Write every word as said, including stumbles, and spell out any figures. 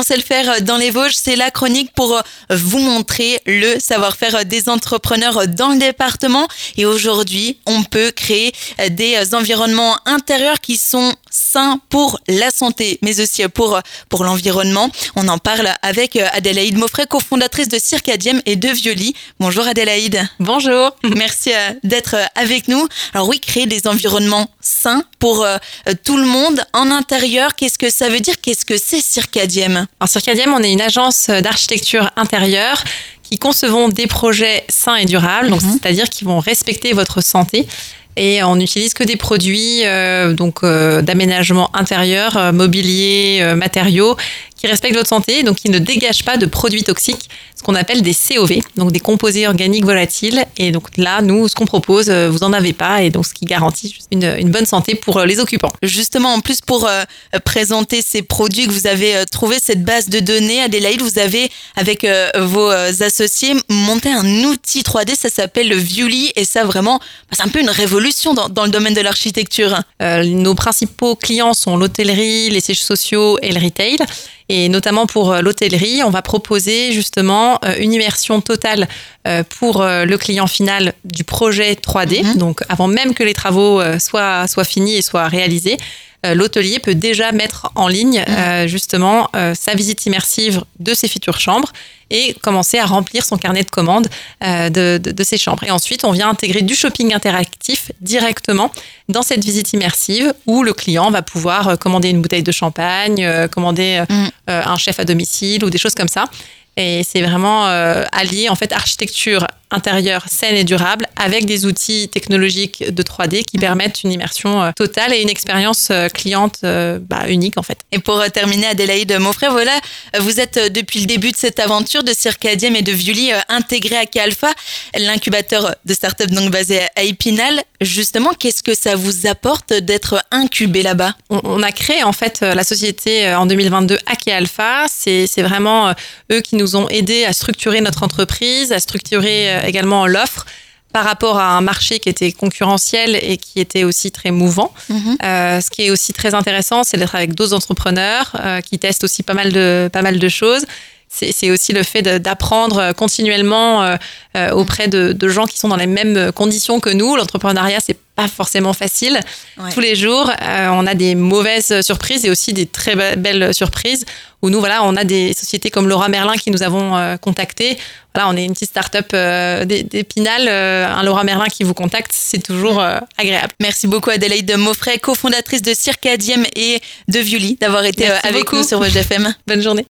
sait le faire dans les Vosges. C'est la chronique pour vous montrer le savoir-faire des entrepreneurs dans le département. Et aujourd'hui, on peut créer des environnements intérieurs qui sont sains pour la santé, mais aussi pour, pour l'environnement. On en parle avec Adélaïde Mauffret, cofondatrice de Circadième et de Violi. Bonjour Adélaïde. Bonjour. Merci d'être avec nous. Alors oui, créer des environnements sains pour euh, tout le monde en intérieur, qu'est-ce que ça veut dire? Qu'est-ce que c'est Circadième? Alors Circadième, on est une agence d'architecture intérieure qui concevons des projets sains et durables, donc mm-hmm. c'est-à-dire qui vont respecter votre santé. Et on n'utilise que des produits euh, donc euh, d'aménagement intérieur, euh, mobilier, euh, matériaux, qui respectent votre santé, donc qui ne dégagent pas de produits toxiques, ce qu'on appelle des C O V, donc des composés organiques volatiles. Et donc là, nous, ce qu'on propose, euh, vous n'en avez pas, et donc ce qui garantit une, une bonne santé pour euh, les occupants. Justement, en plus, pour euh, présenter ces produits que vous avez euh, trouvé, cette base de données, Adélaïde, vous avez, avec euh, vos euh, associés, monté un outil trois D, ça s'appelle le Violi, et ça, vraiment, c'est un peu une révolution dans, dans le domaine de l'architecture. Euh, nos principaux clients sont l'hôtellerie, les sièges sociaux et le retail. Et notamment pour l'hôtellerie, on va proposer justement une immersion totale pour le client final du projet trois D. Mmh. Donc avant même que les travaux soient, soient finis et soient réalisés, l'hôtelier peut déjà mettre en ligne mmh. justement sa visite immersive de ses futures chambres et commencer à remplir son carnet de commandes euh, de, de, de ces chambres. Et ensuite, on vient intégrer du shopping interactif directement dans cette visite immersive où le client va pouvoir euh, commander une bouteille de champagne, euh, commander euh, mm. euh, un chef à domicile ou des choses comme ça. Et c'est vraiment euh, allier en fait architecture intérieure saine et durable avec des outils technologiques de trois D qui permettent une immersion euh, totale et une expérience euh, cliente euh, bah, unique en fait. Et pour euh, terminer, Adélaïde Mauffret, voilà, vous êtes euh, depuis le début de cette aventure de Circadième et de Violi euh, intégré à K-Alpha, l'incubateur de start-up donc basé à Épinal. Justement, qu'est-ce que ça vous apporte d'être incubé là-bas? on, on a créé en fait la société en deux mille vingt-deux à K-Alpha. C'est, c'est vraiment euh, eux qui nous ont aidés à structurer notre entreprise, à structurer euh, également l'offre par rapport à un marché qui était concurrentiel et qui était aussi très mouvant. Mmh. Euh, ce qui est aussi très intéressant, c'est d'être avec d'autres entrepreneurs euh, qui testent aussi pas mal de, pas mal de choses. C'est, c'est aussi le fait de, d'apprendre continuellement euh, euh, auprès de, de gens qui sont dans les mêmes conditions que nous. L'entrepreneuriat, c'est pas forcément facile. Ouais. Tous les jours, euh, on a des mauvaises surprises et aussi des très belles surprises où nous, voilà, on a des sociétés comme Leroy Merlin qui nous avons euh, contactés. Voilà, on est une petite start-up euh, d'Épinal, euh, un Leroy Merlin qui vous contacte, c'est toujours euh, agréable. Merci beaucoup Adélaïde Mauffret, cofondatrice de Circadième et de Violi, d'avoir été Merci avec beaucoup. nous sur Vosges F M. Bonne journée.